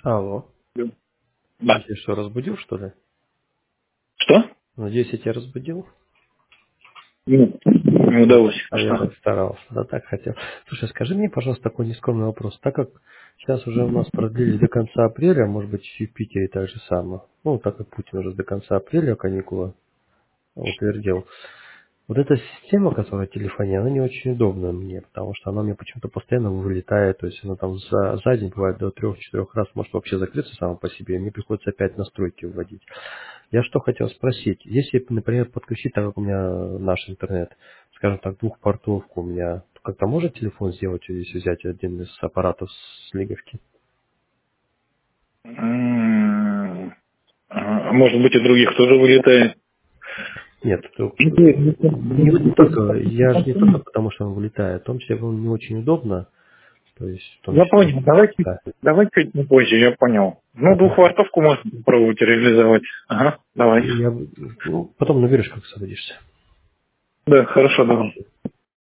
Алло. Да. Я что, разбудил, что ли? Что? Надеюсь, я тебя разбудил? Нет, не удалось. А А я что? так старался, да, так хотел. Слушай, скажи мне, пожалуйста, такой нескромный вопрос. Так как сейчас уже у нас продлили до конца апреля, может быть, и в Питере так же самое. Ну, так как Путин уже до конца апреля каникулы утвердил. Вот эта система, которая в телефоне, она не очень удобна мне, потому что она мне почему-то постоянно вылетает, то есть она там за день бывает до 3-4 раз может вообще закрыться сама по себе, и мне приходится опять настройки вводить. Я что хотел спросить, если, например, подключить, так как у меня наш интернет, скажем так, двухпортовку у меня, то как-то может телефон сделать, если взять один из аппаратов с лиговки? Может быть, и других тоже вылетает. Нет, не только, я же не только Я потому, что он вылетает, в том числе он не очень удобно, то есть в том числе, понял. да. Давай чуть попозже, я понял. Ну, Ага. двухвартовку можно попробовать реализовать. Ага, давай. Ну, потом наберешь, как освободишься. Да, хорошо, давай.